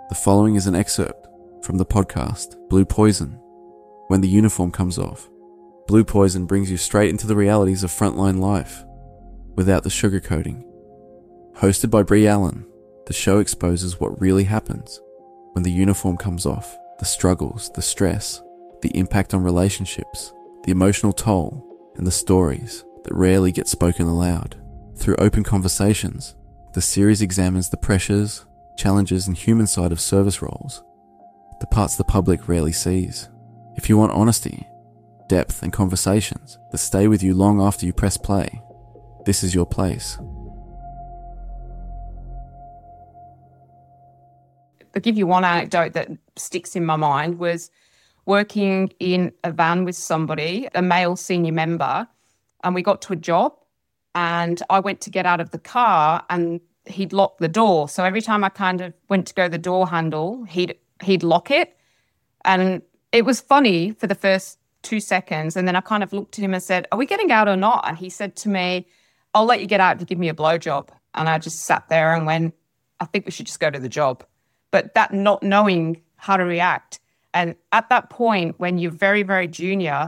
The following is an excerpt from the podcast Blue Poison, When the Uniform Comes Off. Blue Poison brings you straight into the realities of frontline life, without the sugarcoating. Hosted by Brie Allen, the show exposes what really happens when the uniform comes off, the struggles, the stress, the impact on relationships, the emotional toll, and the stories that rarely get spoken aloud. Through open conversations, the series examines the pressures, challenges and human side of service roles, the parts the public rarely sees. If you want honesty, depth and conversations that stay with you long after you press play, this is your place. I'll give you one anecdote that sticks in my mind was working in a van with somebody, a male senior member, and we got to a job and I went to get out of the car and he'd locked the door. So every time I kind of went to go the door handle, he'd lock it. And it was funny for the first 2 seconds. And then I kind of looked at him and said, "Are we getting out or not?" And he said to me, "I'll let you get out if you give me a blowjob." And I just sat there and went, I think we should just go to the job. But that not knowing how to react. And at that point, when you're very, very junior,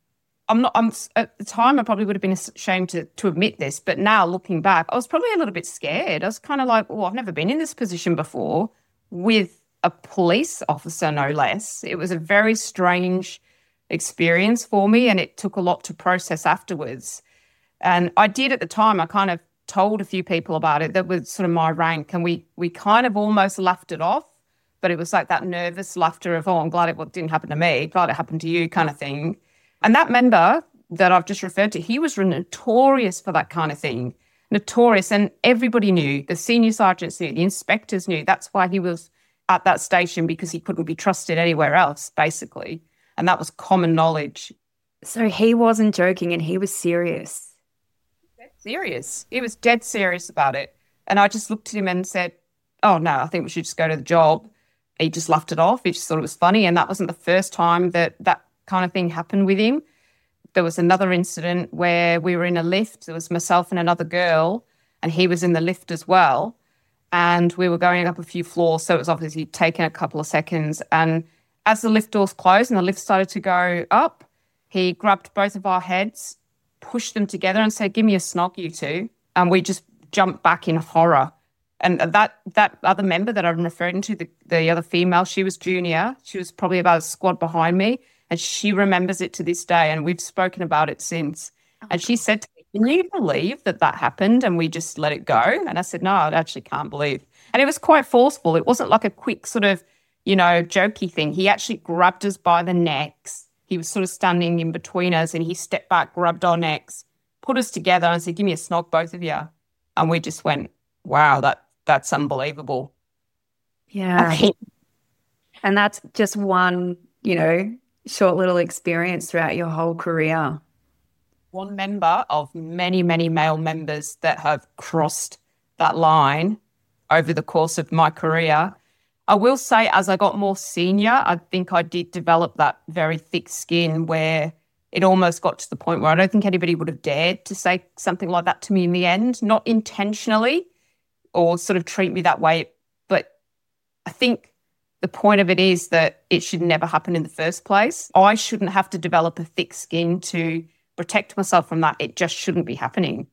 at the time, I probably would have been ashamed to admit this, but now looking back, I was probably a little bit scared. I was kind of like, oh, I've never been in this position before with a police officer, no less. It was a very strange experience for me, and it took a lot to process afterwards. And I did at the time, I kind of told a few people about it that was sort of my rank, and we kind of almost laughed it off, but it was like that nervous laughter of, oh, I'm glad it didn't happen to me, glad it happened to you kind of thing. And that member that I've just referred to, he was notorious for that kind of thing. Notorious. And everybody knew, the senior sergeants knew, the inspectors knew. That's why he was at that station, because he couldn't be trusted anywhere else, basically. And that was common knowledge. So he wasn't joking and he was serious. Dead serious. He was dead serious about it. And I just looked at him and said, "Oh, no, I think we should just go to the job." He just laughed it off. He just thought it was funny. And that wasn't the first time that kind of thing happened with him. There was another incident where we were in a lift. There was myself and another girl, and he was in the lift as well. And we were going up a few floors, so it was obviously taking a couple of seconds. And as the lift doors closed and the lift started to go up, he grabbed both of our heads, pushed them together and said, "Give me a snog, you two." And we just jumped back in horror. And that other member that I'm referring to, the other female, she was junior. She was probably about a squad behind me. And she remembers it to this day, and we've spoken about it since. And she said to me, "Can you believe that happened?" And we just let it go. And I said, "No, I actually can't believe." And it was quite forceful. It wasn't like a quick sort of, jokey thing. He actually grabbed us by the necks. He was sort of standing in between us, and he stepped back, grabbed our necks, put us together and said, "Give me a snog, both of you." And we just went, wow, that's unbelievable. Yeah. And that's just one, short little experience throughout your whole career. One member of many, many male members that have crossed that line over the course of my career. I will say, as I got more senior, I think I did develop that very thick skin where it almost got to the point where I don't think anybody would have dared to say something like that to me in the end, not intentionally or sort of treat me that way. But I think the point of it is that it should never happen in the first place. I shouldn't have to develop a thick skin to protect myself from that. It just shouldn't be happening.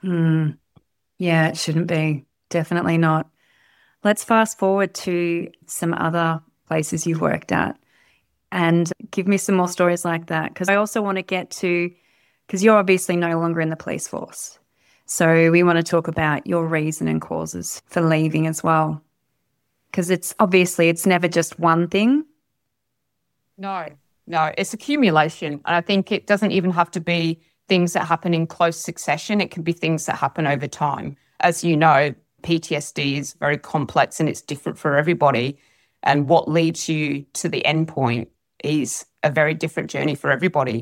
Yeah, it shouldn't be. Definitely not. Let's fast forward to some other places you've worked at and give me some more stories like that, because I also want to get to, because you're obviously no longer in the police force. So we want to talk about your reason and causes for leaving as well. Because it's never just one thing. No, it's accumulation. And I think it doesn't even have to be things that happen in close succession. It can be things that happen over time. As you know, PTSD is very complex and it's different for everybody. And what leads you to the end point is a very different journey for everybody.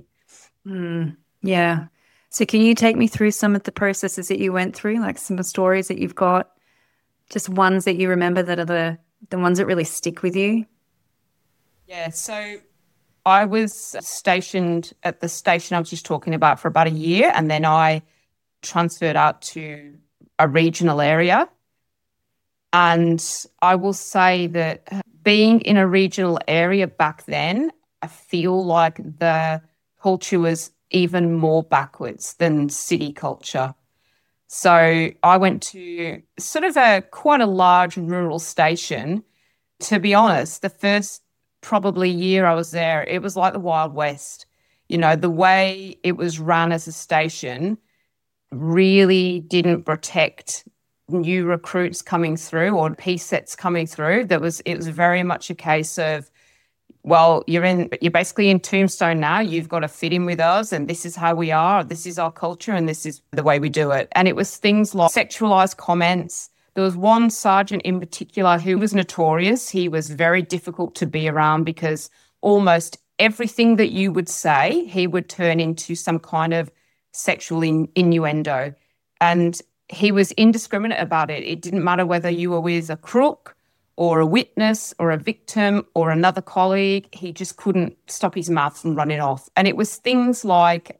Yeah. So can you take me through some of the processes that you went through, like some of the stories that you've got? Just ones that you remember that are the ones that really stick with you? Yeah, so I was stationed at the station I was just talking about for about a year, and then I transferred out to a regional area. And I will say that being in a regional area back then, I feel like the culture was even more backwards than city culture. So I went to sort of quite a large rural station. To be honest, the first probably year I was there, it was like the Wild West. You know, the way it was run as a station really didn't protect new recruits coming through or PSETs coming through. It was very much a case of, well, you're basically in Tombstone now. You've got to fit in with us, and this is how we are. This is our culture, and this is the way we do it. And it was things like sexualized comments. There was one sergeant in particular who was notorious. He was very difficult to be around because almost everything that you would say, he would turn into some kind of sexual innuendo. And he was indiscriminate about it. It didn't matter whether you were with a crook or a witness or a victim or another colleague. He just couldn't stop his mouth from running off. And it was things like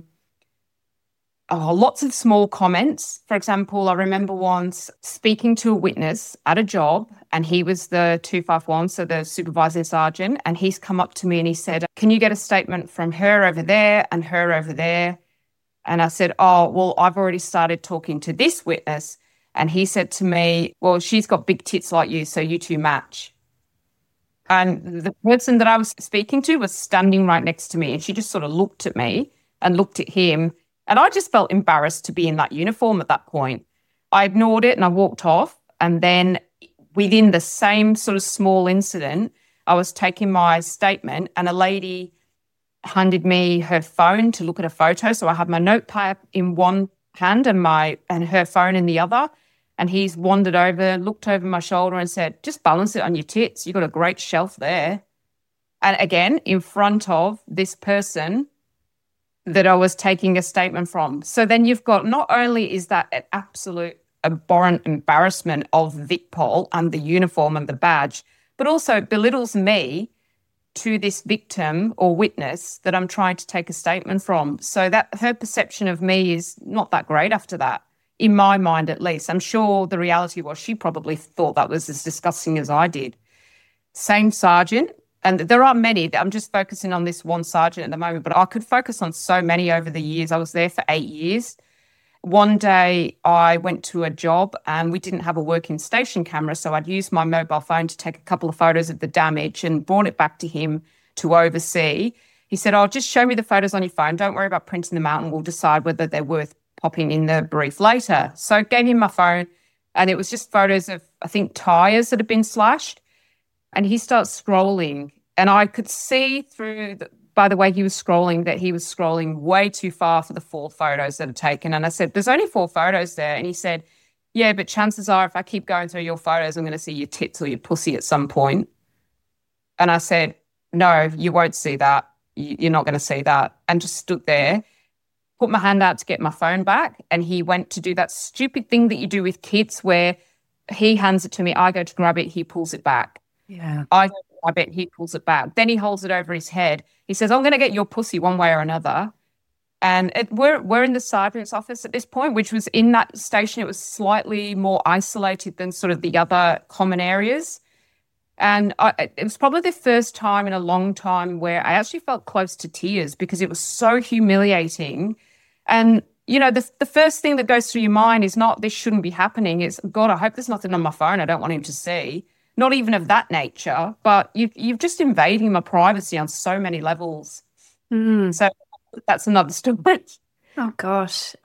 lots of small comments. For example, I remember once speaking to a witness at a job, and he was the 251, so the supervising sergeant, and he's come up to me and he said, "Can you get a statement from her over there and her over there?" And I said, "Oh, well, I've already started talking to this witness." And he said to me, "Well, she's got big tits like you, so you two match." And the person that I was speaking to was standing right next to me, and she just sort of looked at me and looked at him. And I just felt embarrassed to be in that uniform at that point. I ignored it and I walked off. And then within the same sort of small incident, I was taking my statement and a lady handed me her phone to look at a photo. So I had my notepad in one hand and her phone in the other. And he's wandered over, looked over my shoulder and said, "Just balance it on your tits. You've got a great shelf there." And again, in front of this person that I was taking a statement from. So then you've got, not only is that an absolute abhorrent embarrassment of VicPol and the uniform and the badge, but also it belittles me to this victim or witness that I'm trying to take a statement from. So that her perception of me is not that great after that, in my mind at least. I'm sure the reality was she probably thought that was as disgusting as I did. Same sergeant. And there are many. I'm just focusing on this one sergeant at the moment, but I could focus on so many over the years. I was there for 8 years. One day I went to a job and we didn't have a working station camera, so I'd used my mobile phone to take a couple of photos of the damage and brought it back to him to oversee. He said, "Oh, just show me the photos on your phone. Don't worry about printing them out and we'll decide whether they're worth popping in the brief later." So I gave him my phone and it was just photos of, I think, tyres that had been slashed. And he starts scrolling, and I could see through, by the way he was scrolling, that he was scrolling way too far for the 4 photos that are taken. And I said, "There's only 4 photos there." And he said, "Yeah, but chances are if I keep going through your photos, I'm going to see your tits or your pussy at some point." And I said, "No, you won't see that. You're not going to see that." And just stood there, put my hand out to get my phone back. And he went to do that stupid thing that you do with kids where he hands it to me, I go to grab it, he pulls it back. Yeah. I bet he pulls it back. Then he holds it over his head. He says, "I'm going to get your pussy one way or another." And we're in the sergeant's office at this point, which was in that station. It was slightly more isolated than sort of the other common areas. And it was probably the first time in a long time where I actually felt close to tears because it was so humiliating. And, you know, the first thing that goes through your mind is not, this shouldn't be happening. It's, God, I hope there's nothing on my phone I don't want him to see. Not even of that nature, but you've just invading my privacy on so many levels. So that's another story. Oh, gosh.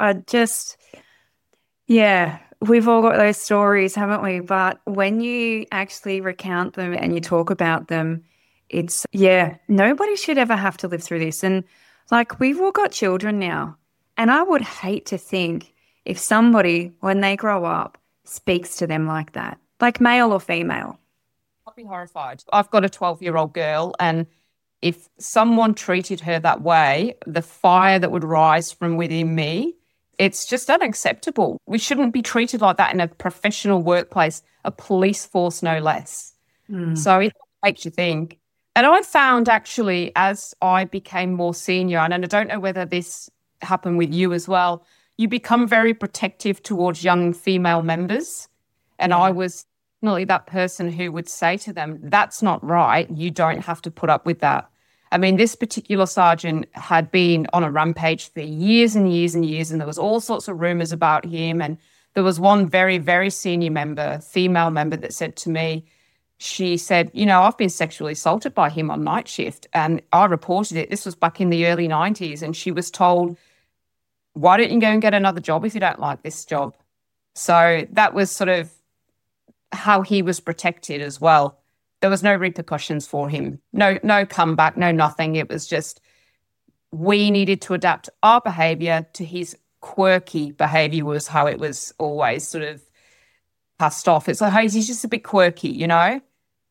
Yeah, we've all got those stories, haven't we? But when you actually recount them and you talk about them, it's, nobody should ever have to live through this. And like, we've all got children now. And I would hate to think if somebody, when they grow up, speaks to them like that. Like male or female. I'd be horrified. I've got a 12-year-old girl, and if someone treated her that way, the fire that would rise from within me, it's just unacceptable. We shouldn't be treated like that in a professional workplace, a police force no less. So it makes you think. And I found actually as I became more senior, and I don't know whether this happened with you as well, you become very protective towards young female members. And I was definitely that person who would say to them, that's not right. You don't have to put up with that. I mean, this particular sergeant had been on a rampage for years and years and years, and there was all sorts of rumors about him. And there was one very, very senior member, female member, that said to me, she said, I've been sexually assaulted by him on night shift. And I reported it. This was back in the early 90s. And she was told, why don't you go and get another job if you don't like this job? So that was sort of how he was protected as well. There was no repercussions for him. No comeback, no nothing. It was just we needed to adapt our behaviour to his quirky behaviour was how it was always sort of passed off. It's like, oh, he's just a bit quirky, Yeah,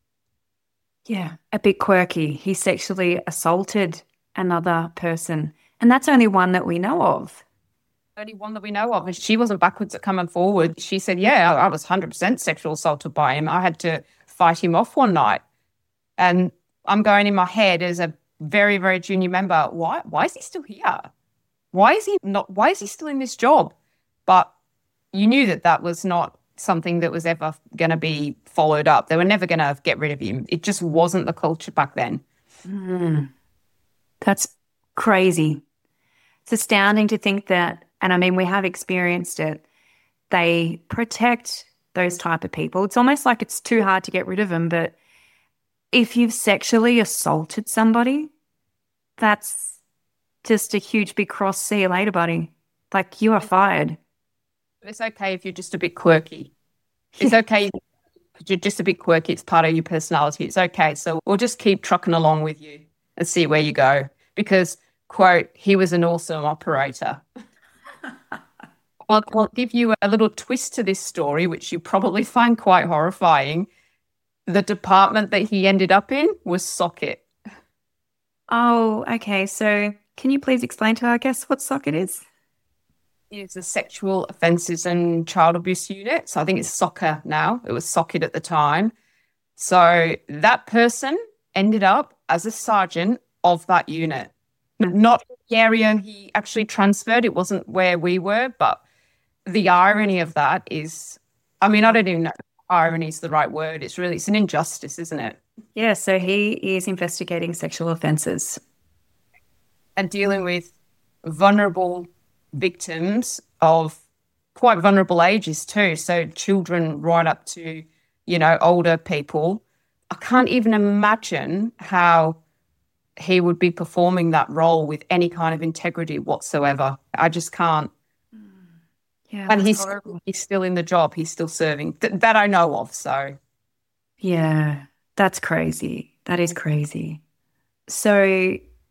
a bit quirky. He sexually assaulted another person. And that's only one that we know of. Only one that we know of. And she wasn't backwards at coming forward. She said, yeah, I was 100% sexual assaulted by him. I had to fight him off one night. And I'm going in my head as a very, very junior member, why is he still here? Why is he still in this job? But you knew that was not something that was ever going to be followed up. They were never going to get rid of him. It just wasn't the culture back then. That's crazy. It's astounding to think that, and I mean, we have experienced it, they protect those type of people. It's almost like it's too hard to get rid of them, but if you've sexually assaulted somebody, that's just a huge big cross. See you later, buddy. Like, you are fired. It's okay if you're just a bit quirky. It's okay if you're just a bit quirky. It's part of your personality. It's okay. So we'll just keep trucking along with you and see where you go. Because, quote, he was an awesome operator. I'll give you a little twist to this story, which you probably find quite horrifying. The department that he ended up in was SOCIT. Oh, okay. So can you please explain to our guests what SOCIT is? It's a sexual offences and child abuse unit. So I think it's SOCA now. It was SOCIT at the time. So that person ended up as a sergeant of that unit. Not the area he actually transferred. It wasn't where we were, but the irony of that is, I mean, I don't even know if irony is the right word. It's an injustice, isn't it? Yeah, so he is investigating sexual offences. And dealing with vulnerable victims of quite vulnerable ages too. So children right up to, older people. I can't even imagine how he would be performing that role with any kind of integrity whatsoever. I just can't. Yeah, and he's still in the job. He's still serving. That I know of, so. Yeah, that's crazy. That is crazy. So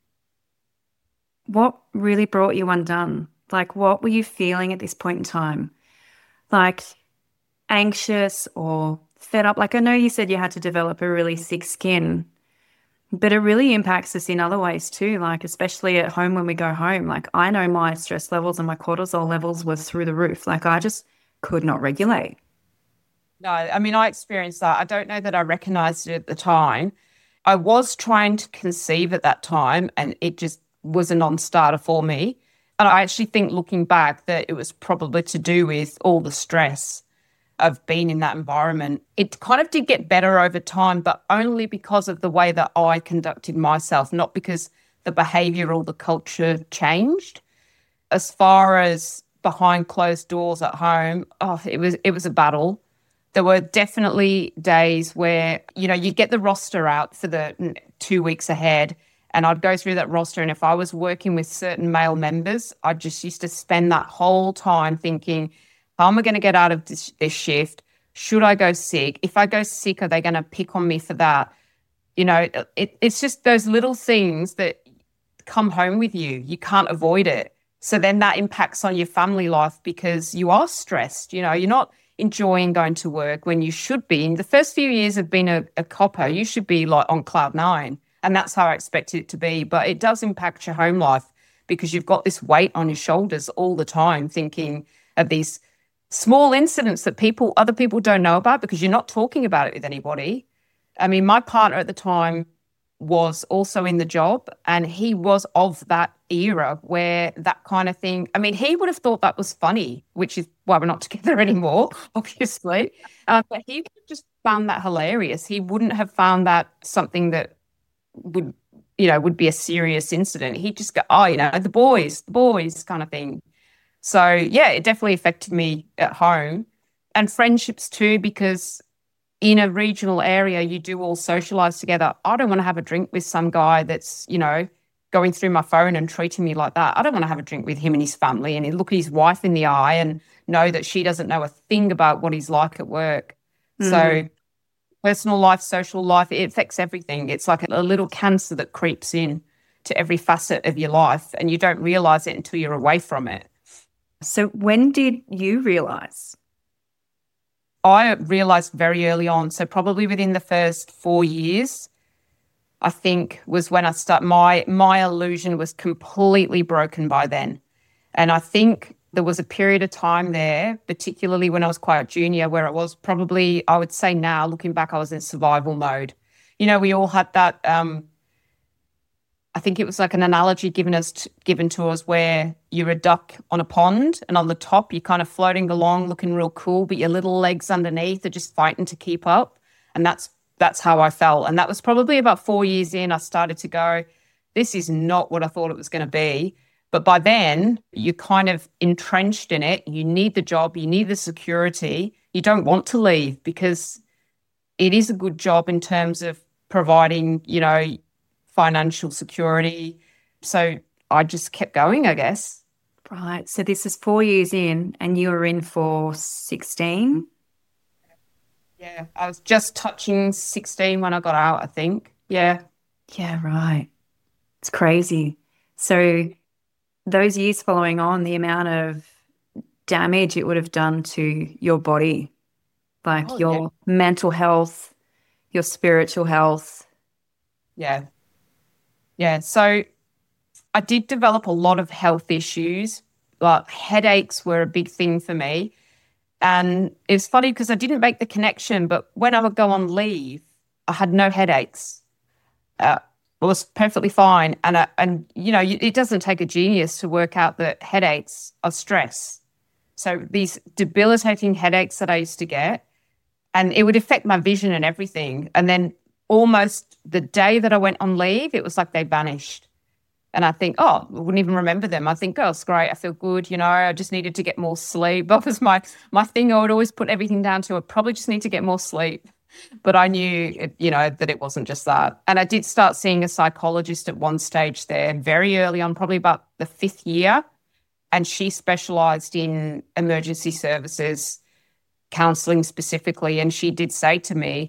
what really brought you undone? Like, what were you feeling at this point in time? Like, anxious or fed up? Like, I know you said you had to develop a really thick skin, but it really impacts us in other ways too, like especially at home when we go home. Like, I know my stress levels and my cortisol levels were through the roof. Like, I just could not regulate. No, I mean, I experienced that. I don't know that I recognized it at the time. I was trying to conceive at that time and it just was a non-starter for me. And I actually think, looking back, that it was probably to do with all the stress of being in that environment. It kind of did get better over time, but only because of the way that I conducted myself, not because the behaviour or the culture changed. As far as behind closed doors at home, it was a battle. There were definitely days where, you get the roster out for the 2 weeks ahead, and I'd go through that roster, and if I was working with certain male members, I just used to spend that whole time thinking, how am I going to get out of this shift? Should I go sick? If I go sick, are they going to pick on me for that? It's just those little things that come home with you. You can't avoid it. So then that impacts on your family life because you are stressed. You're not enjoying going to work when you should be. In the first few years of being a copper, you should be like on cloud nine. And that's how I expected it to be. But it does impact your home life because you've got this weight on your shoulders all the time thinking of these small incidents that other people don't know about because you're not talking about it with anybody. I mean, my partner at the time, was also in the job, and he was of that era where that kind of thing, I mean, he would have thought that was funny, which is why we're not together anymore, obviously. But he would have just found that hilarious. He wouldn't have found that something that would, would be a serious incident. He'd just go, oh, the boys kind of thing. So yeah, it definitely affected me at home, and friendships too, because in a regional area, you do all socialize together. I don't want to have a drink with some guy that's, going through my phone and treating me like that. I don't want to have a drink with him and his family and look at his wife in the eye and know that she doesn't know a thing about what he's like at work. So personal life, social life, it affects everything. It's like a little cancer that creeps in to every facet of your life, and you don't realize it until you're away from it. So when did you realize? I realized very early on, so probably within the first 4 years, I think was when I my illusion was completely broken by then. And I think there was a period of time there, particularly when I was quite junior, where it was probably, I would say now, looking back, I was in survival mode. We all had that, I think it was like an analogy given to us where you're a duck on a pond, and on the top you're kind of floating along looking real cool, but your little legs underneath are just fighting to keep up. And that's how I felt. And that was probably about 4 years in, I started to go, this is not what I thought it was going to be. But by then, you're kind of entrenched in it. You need the job. You need the security. You don't want to leave because it is a good job in terms of providing, financial security. So I just kept going, I guess. Right. So this is 4 years in and you were in for 16? Yeah, I was just touching 16 when I got out, I think. Yeah. Yeah, right. It's crazy. So those years following on, the amount of damage it would have done to your body, like your mental health, your spiritual health. Yeah. Yeah. So I did develop a lot of health issues. Like headaches were a big thing for me. And it's funny because I didn't make the connection, but when I would go on leave, I had no headaches. It was perfectly fine. And it doesn't take a genius to work out that headaches are stress. So these debilitating headaches that I used to get, and it would affect my vision and everything. And then almost the day that I went on leave, it was like they vanished. And I think, I wouldn't even remember them. I think, it's great. I feel good. I just needed to get more sleep. That was my thing. I would always put everything down to, I probably just need to get more sleep. But I knew, that it wasn't just that. And I did start seeing a psychologist at one stage there very early on, probably about the 5th year. And she specialized in emergency services, counseling specifically. And she did say to me,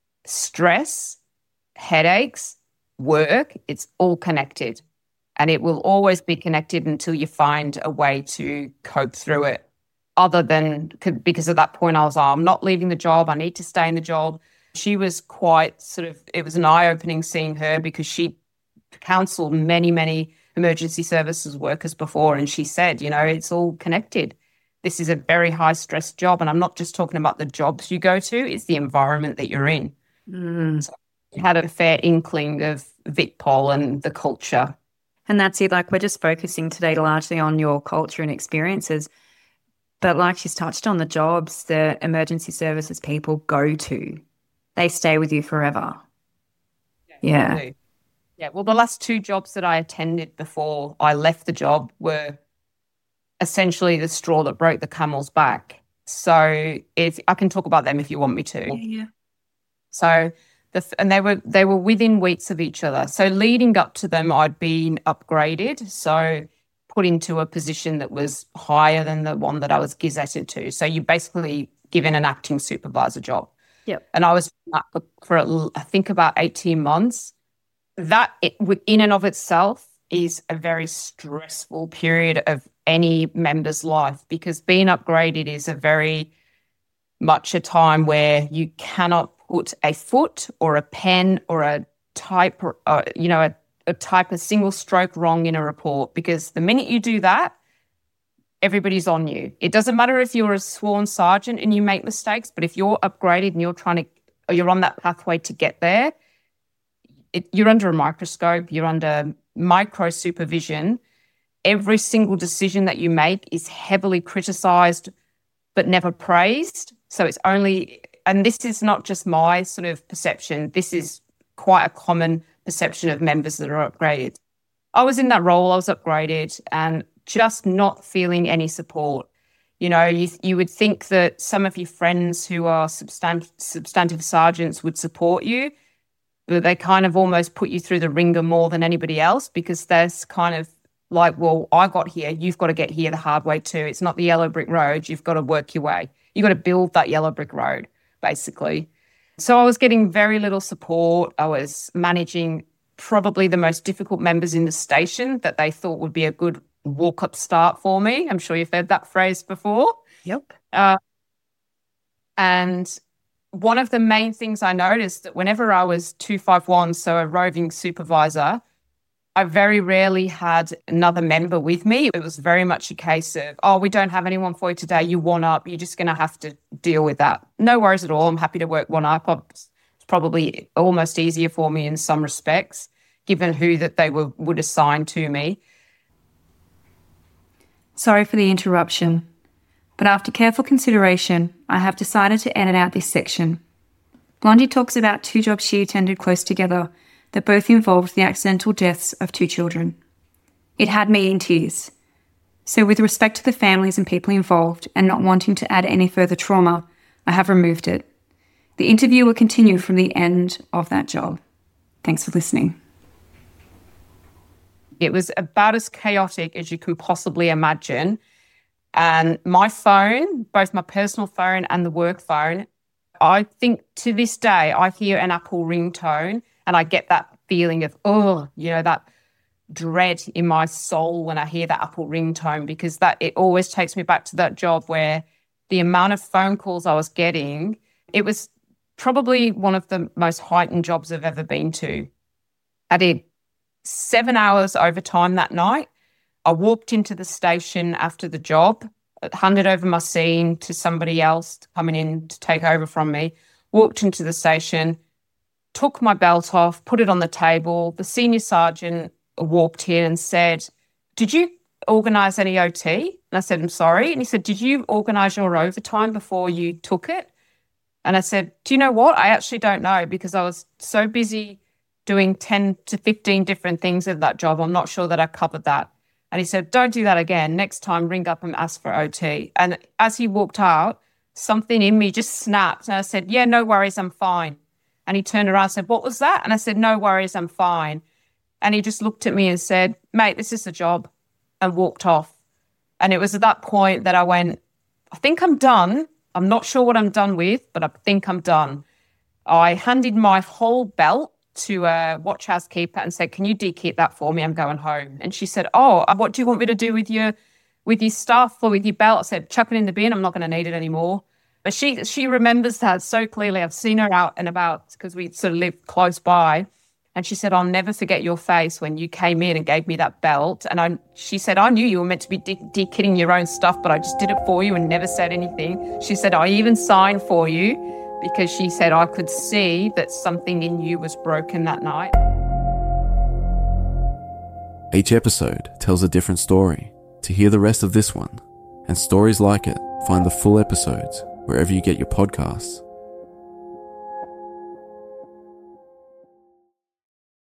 stress, headaches, work, it's all connected. And it will always be connected until you find a way to cope through it. Other than, because at that point I was, I'm not leaving the job. I need to stay in the job. She was quite it was an eye-opening seeing her because she counseled many, many emergency services workers before. And she said, it's all connected. This is a very high stress job. And I'm not just talking about the jobs you go to, it's the environment that you're in. So I had a fair inkling of VicPol and the culture. And that's it. Like, we're just focusing today largely on your culture and experiences. But like she's touched on, the jobs the emergency services people go to, they stay with you forever. Yeah. Yeah. Well, the last 2 jobs that I attended before I left the job were essentially the straw that broke the camel's back. So if I can talk about them if you want me to. Yeah. So and they were within weeks of each other. So leading up to them, I'd been upgraded, so put into a position that was higher than the one that I was gazetted to. So you basically given an acting supervisor job. Yep. And I was for I think about 18 months. That in and of itself is a very stressful period of any member's life, because being upgraded is a very much a time where you cannot put a foot or a pen or a type, a single stroke wrong in a report, because the minute you do that, everybody's on you. It doesn't matter if you're a sworn sergeant and you make mistakes, but if you're upgraded and you're on that pathway to get there, you're under a microscope, you're under micro supervision. Every single decision that you make is heavily criticized, but never praised. So it's only, and this is not just my sort of perception, this is quite a common perception of members that are upgraded. I was in that role, I was upgraded, and just not feeling any support. You know, you would think that some of your friends who are substantive sergeants would support you, but they kind of almost put you through the ringer more than anybody else, because there's kind of like, well, I got here, you've got to get here the hard way too. It's not the yellow brick road, you've got to work your way. You've got to build that yellow brick road, basically. So I was getting very little support. I was managing probably the most difficult members in the station that they thought would be a good walk-up start for me. I'm sure you've heard that phrase before. Yep. And one of the main things I noticed that whenever I was 251, so a roving supervisor, I very rarely had another member with me. It was very much a case of, oh, we don't have anyone for you today. You one up. You're just going to have to deal with that. No worries at all. I'm happy to work one up. It's probably almost easier for me in some respects, given who that they would assign to me. Sorry for the interruption, but after careful consideration, I have decided to edit out this section. Blondie talks about 2 jobs she attended close together that both involved the accidental deaths of 2 children. It had me in tears. So with respect to the families and people involved and not wanting to add any further trauma, I have removed it. The interview will continue from the end of that job. Thanks for listening. It was about as chaotic as you can possibly imagine. And my phone, both my personal phone and the work phone, I think to this day, I hear an Apple ringtone and I get that feeling of, oh, you know, that dread in my soul when I hear that Apple ringtone, because that it always takes me back to that job where the amount of phone calls I was getting, it was probably one of the most heightened jobs I've ever been to. I did 7 hours overtime that night. I walked into the station after the job, handed over my scene to somebody else coming in to take over from me, walked into the station, took my belt off, put it on the table. The senior sergeant walked in and said, "Did you organise any OT?" And I said, "I'm sorry." And he said, "Did you organise your overtime before you took it?" And I said, "Do you know what? I actually don't know, because I was so busy doing 10 to 15 different things at that job. I'm not sure that I covered that." And he said, "Don't do that again. Next time, ring up and ask for OT." And as he walked out, something in me just snapped. And I said, "Yeah, no worries, I'm fine." And he turned around and said, "What was that?" And I said, "No worries, I'm fine." And he just looked at me and said, "Mate, this is the job," and walked off. And it was at that point that I went, I think I'm done. I'm not sure what I'm done with, but I think I'm done. I handed my whole belt to a watch housekeeper and said, "Can you dekit that for me? I'm going home." And she said, "Oh, what do you want me to do with your stuff or with your belt?" I said, "Chuck it in the bin. I'm not going to need it anymore." But she remembers that so clearly. I've seen her out and about because we sort of live close by. And she said, "I'll never forget your face when you came in and gave me that belt." And she said, "I knew you were meant to be dekitting your own stuff, but I just did it for you and never said anything." She said, "I even signed for you," because she said, "I could see that something in you was broken that night." Each episode tells a different story. To hear the rest of this one, and stories like it, find the full episodes wherever you get your podcasts.